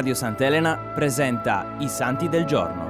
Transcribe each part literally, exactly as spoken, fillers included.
Radio Sant'Elena presenta I Santi del Giorno.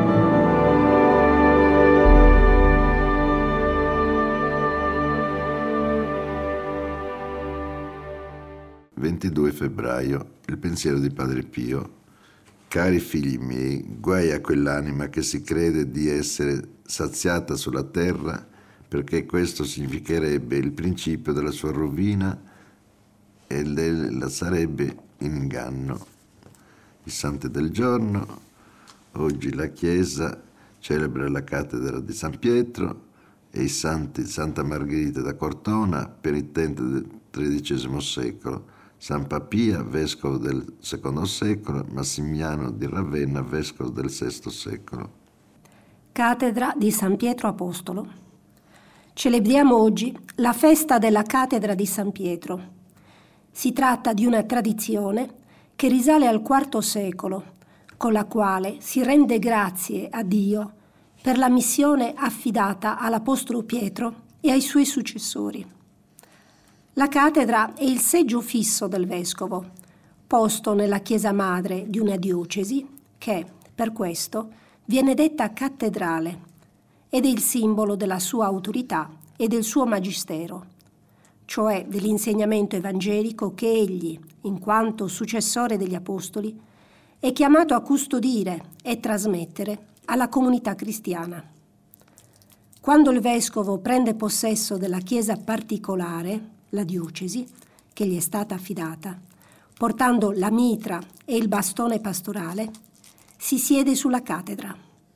ventidue febbraio, il pensiero di Padre Pio. Cari figli miei, guai a quell'anima che si crede di essere saziata sulla terra, perché questo significherebbe il principio della sua rovina e la sarebbe inganno. I Santi del Giorno. Oggi la Chiesa celebra la cattedra di San Pietro e i santi Santa Margherita da Cortona, penitente del tredicesimo secolo, San Papia, vescovo del secondo secolo, Massimiano di Ravenna, vescovo del sesto secolo. Cattedra di San Pietro Apostolo. Celebriamo oggi la festa della cattedra di San Pietro. Si tratta di una tradizione che risale al quarto secolo, con la quale si rende grazie a Dio per la missione affidata all'Apostolo Pietro e ai suoi successori. La cattedra è il seggio fisso del vescovo, posto nella chiesa madre di una diocesi che, per questo, viene detta cattedrale ed è il simbolo della sua autorità e del suo magistero, cioè dell'insegnamento evangelico che egli, in quanto successore degli apostoli, è chiamato a custodire e trasmettere alla comunità cristiana. Quando il vescovo prende possesso della chiesa particolare, la diocesi, che gli è stata affidata, portando la mitra e il bastone pastorale, si siede sulla cattedra.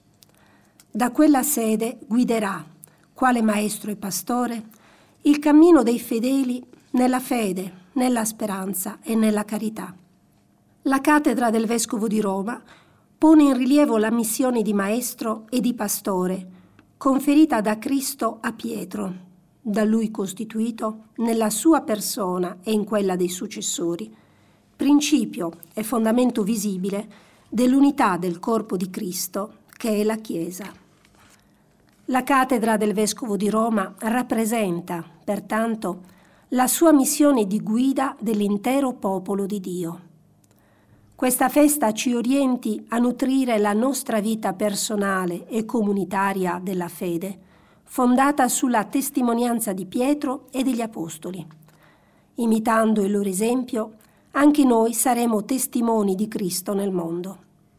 Da quella sede guiderà, quale maestro e pastore, il cammino dei fedeli nella fede, nella speranza e nella carità. La cattedra del vescovo di Roma pone in rilievo la missione di maestro e di pastore conferita da Cristo a Pietro, da lui costituito nella sua persona e in quella dei successori, principio e fondamento visibile dell'unità del corpo di Cristo, che è la Chiesa. La cattedra del vescovo di Roma rappresenta, pertanto, la sua missione di guida dell'intero popolo di Dio. Questa festa ci orienti a nutrire la nostra vita personale e comunitaria della fede, fondata sulla testimonianza di Pietro e degli Apostoli. Imitando il loro esempio, anche noi saremo testimoni di Cristo nel mondo.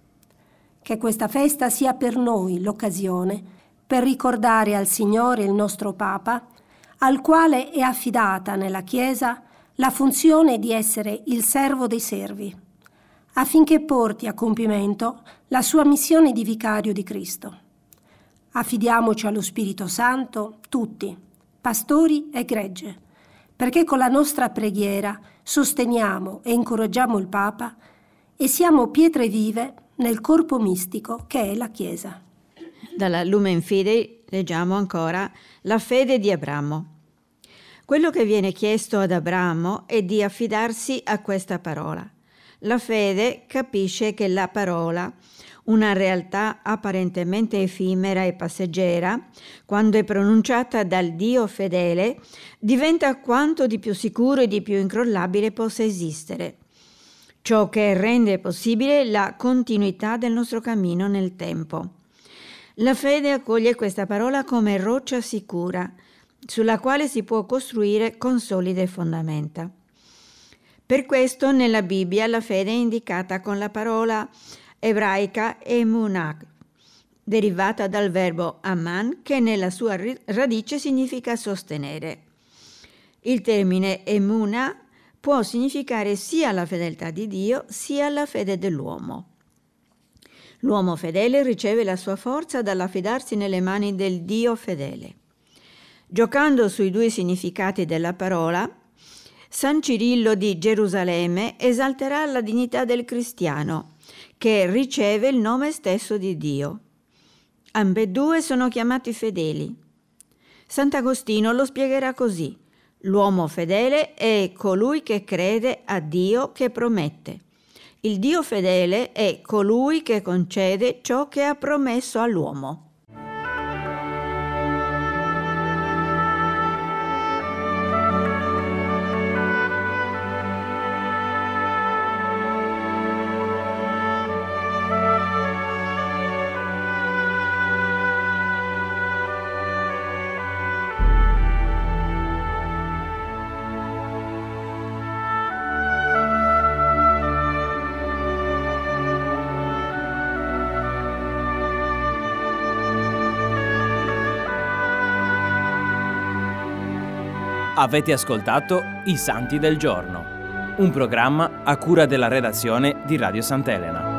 Che questa festa sia per noi l'occasione per ricordare al Signore il nostro Papa, al quale è affidata nella Chiesa la funzione di essere il servo dei servi, affinché porti a compimento la sua missione di vicario di Cristo. Affidiamoci allo Spirito Santo, tutti, pastori e gregge, perché con la nostra preghiera sosteniamo e incoraggiamo il Papa e siamo pietre vive nel corpo mistico che è la Chiesa. Dalla Lumen Fidei leggiamo ancora la fede di Abramo. Quello che viene chiesto ad Abramo è di affidarsi a questa parola. La fede capisce che la parola, una realtà apparentemente effimera e passeggera, quando è pronunciata dal Dio fedele, diventa quanto di più sicuro e di più incrollabile possa esistere, ciò che rende possibile la continuità del nostro cammino nel tempo. La fede accoglie questa parola come roccia sicura, sulla quale si può costruire con solide fondamenta. Per questo nella Bibbia la fede è indicata con la parola ebraica emunah, derivata dal verbo aman, che nella sua radice significa sostenere. Il termine emunah può significare sia la fedeltà di Dio sia la fede dell'uomo. L'uomo fedele riceve la sua forza dall'affidarsi nelle mani del Dio fedele. Giocando sui due significati della parola, San Cirillo di Gerusalemme esalterà la dignità del cristiano, che riceve il nome stesso di Dio. Ambedue sono chiamati fedeli. Sant'Agostino lo spiegherà così: l'uomo fedele è colui che crede a Dio che promette. Il Dio fedele è colui che concede ciò che ha promesso all'uomo. Avete ascoltato I Santi del Giorno, un programma a cura della redazione di Radio Sant'Elena.